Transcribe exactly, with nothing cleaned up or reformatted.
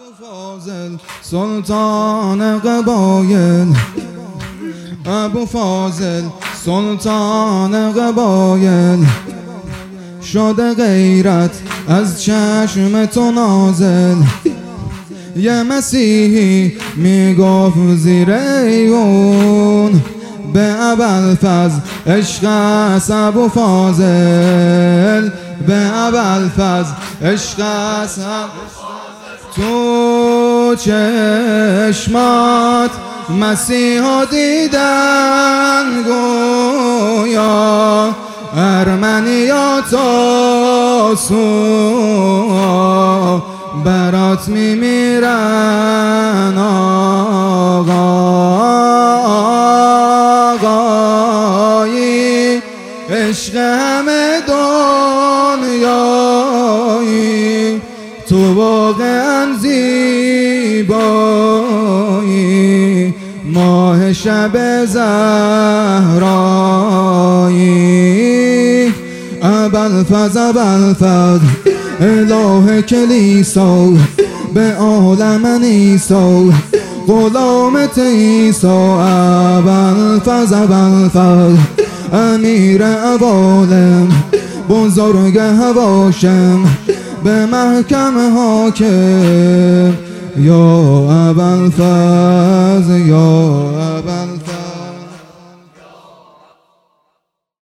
فاضل سلطان قبایل، ابو فاضل سلطان قبایل، شده غیرت از چشم تو نازل. یه مسیحی میگفت زیر ایوون، به ابوالفضل عشق است ابو فاضل، به ابوالفضل عشق است. تو چشمات مسیحا دیدن گویا ارمنیات آسو برات میمیرن آقایی، عشق همه دنیایی، تو واقعا زیبایی، ماه شب زهرایی. ابوالفضل ابوالفضل اله کلیسا، به عالم نیسا غلامت عیسا. ابوالفضل ابوالفضل امیر عوالم، بزرگ هواشم، به محکم حاکم. یا ابوالفضل یا ابوالفضل.